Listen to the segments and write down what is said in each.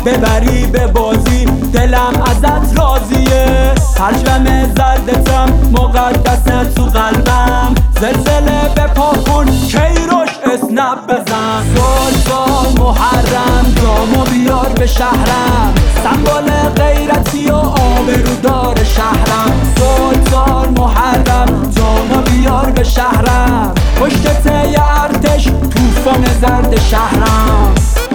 ببری به بازی دلم ازت راضیه. پرچم زردتم مقدسه تو قلبم، زلزله بپا کن کیروش اسنپ بزن. سال محرم جامو بیار به شهرم، سمبل غیرتی و آبرودار شهرم. سال محرم جامو بیار به شهرم، پشت ته ارتش توفان زرد شهرم.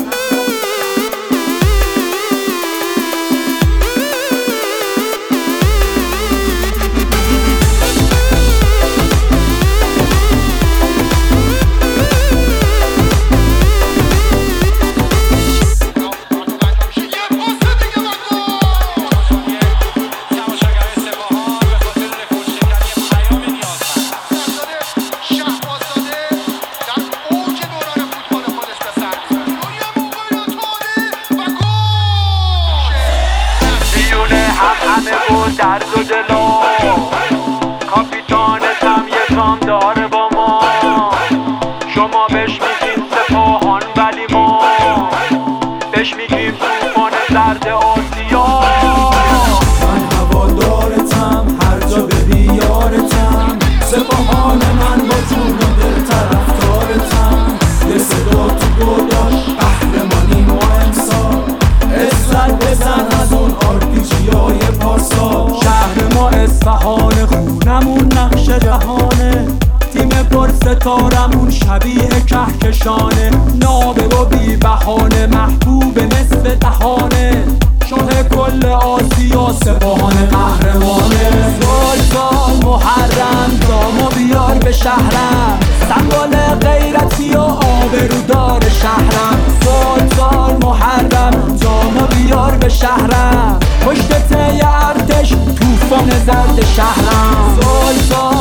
درد و دلا کاپیتانتم یکم داره با ما، شما بهش میگین سپاهان ولی ما بهش میگیم توفان زرد آسیا. من هوادارتم هر جا بری یارتم، سپاهان من با جون و دل طرفدارتم. یه صدا تو گرداش قهرمانی ما امسال، عزت بزن از اون آرپیجیای پارسال. شهر ما اصفهان، خونمون نقش جهانه، تیم پر ستارمون شبیه کهکشانه. نابه و بی بهانه، محبوب نصف دهانه، شاه کل آسیا سپاهان قهرمانه. سال محرم جامو بیار به شهرم، سمبل غیرتی و آبرودار شهرم. سال محرم جامو بیار به شهرم، پشت ته ارتش توفان زرد شهرم. سال